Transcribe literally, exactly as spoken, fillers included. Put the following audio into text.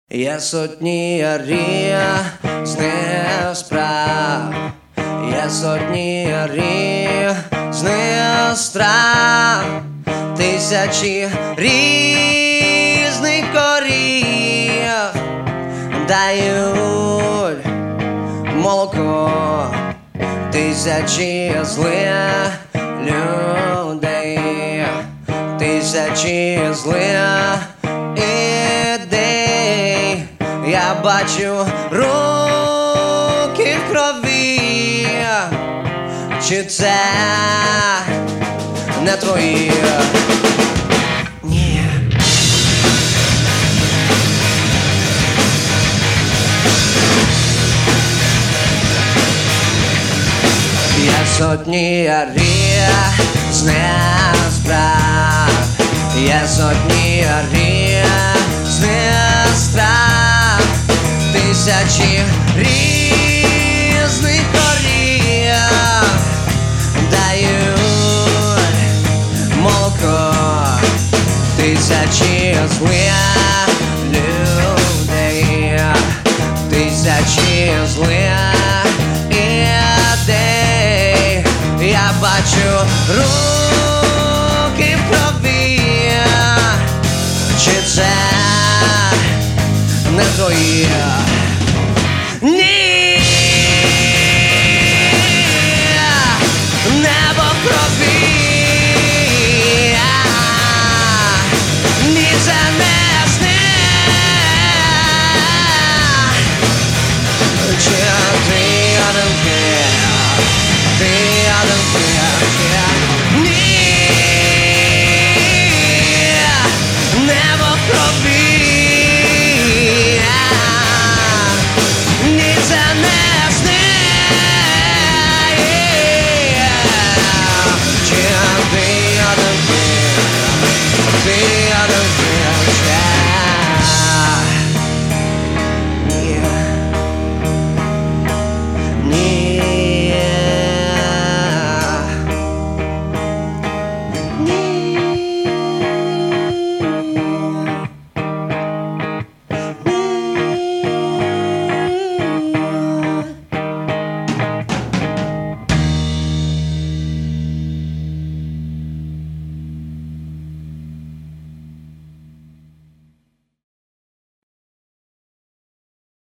Є сотні різних справ, є сотні різних страв, тисячі різних корів дають молоко, тисячі злих людей, тисячі злих ідей. Я бачу руки в крові, чи це не твої? Ні. Є сотні різних справ, є сотні різних страв, тисячі різних корів дають молоко, тисячі злих людей, тисячі злих ідей. Я бачу руки в крові, чи це не твої? Ні!